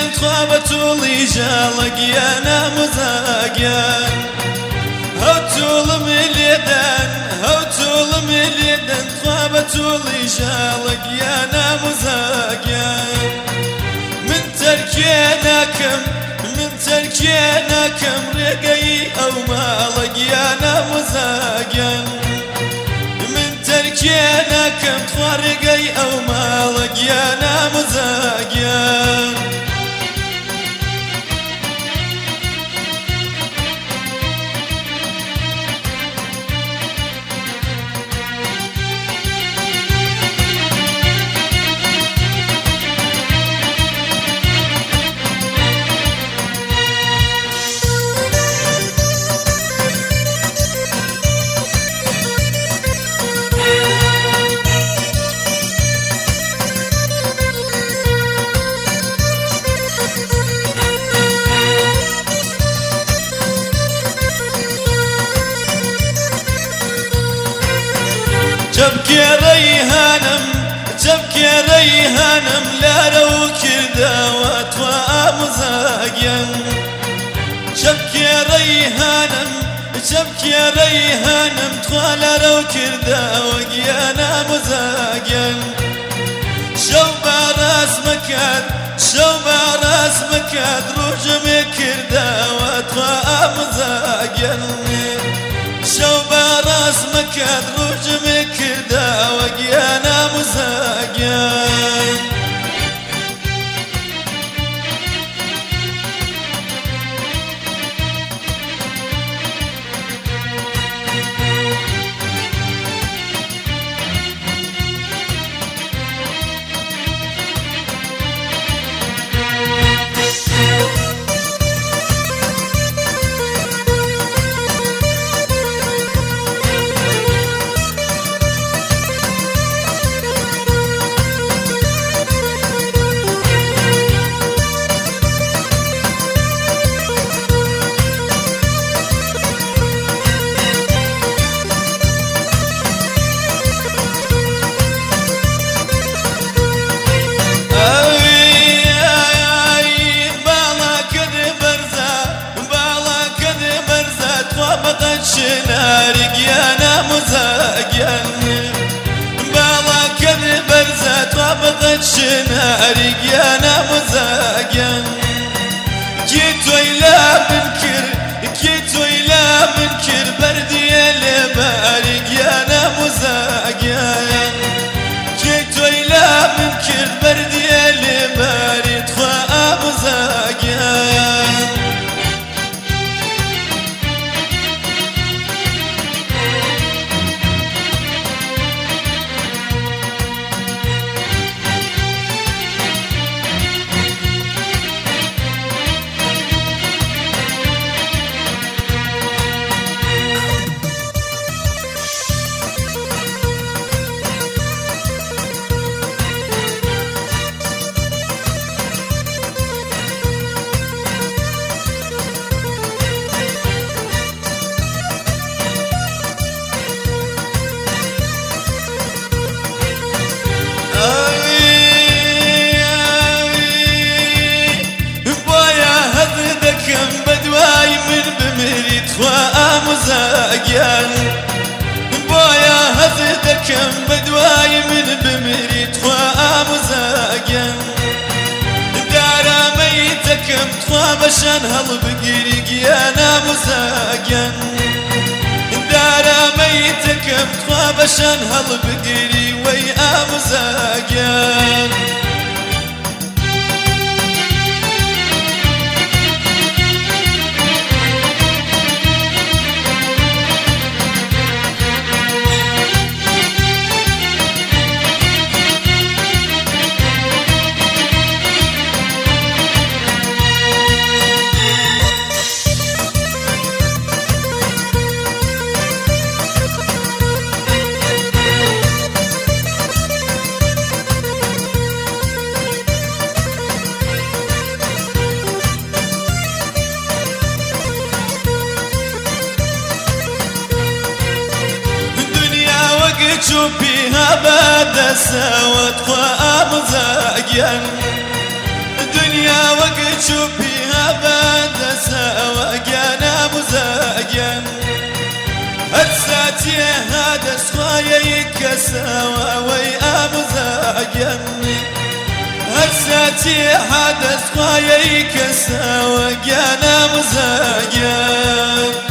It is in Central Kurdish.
ليدن طابتولي جالك يا نامزاقيا هوتولم ليدن طابتولي جالك يا نامزاقيا من تركيناكم رقي أو مالك يا نامزاقيا من تركيناكم تفرقي أو مالك يا نامزاقيا تبكي ريهانم لا رو كرداوات وامزاقيا تبكي ريهانم توالا رو كرداوات يا نامزاقيا شو باراس مكاد روجمي كرداوات وامزاقيا شو باراس مكاد روجمي كرداوات يا نامزاقيا شنارك يا نامزاقيا بالا كذ برزت وابغت شنارك يا نامزاقيا كيتو إلا منكر بردي لبارك يا نامزاقيا كيتو إلا منكر بردي لبارك وامزاقيا بويا هزدكم بدواي من بمريد وامزاقيا دارا ميتكم طابشان هل بقريق يا نامزاقيا دارا ميتكم طابشان هل بقري وي امزاقيا شوفيها بعد سوت وامزاقيا يا وقت شوفيها بعد سوا جانا مزاجا هتساتي هذا سخايا يكسوا ويا مزاجا هتساتي هذا سخايا يكسوا جانا مزاجا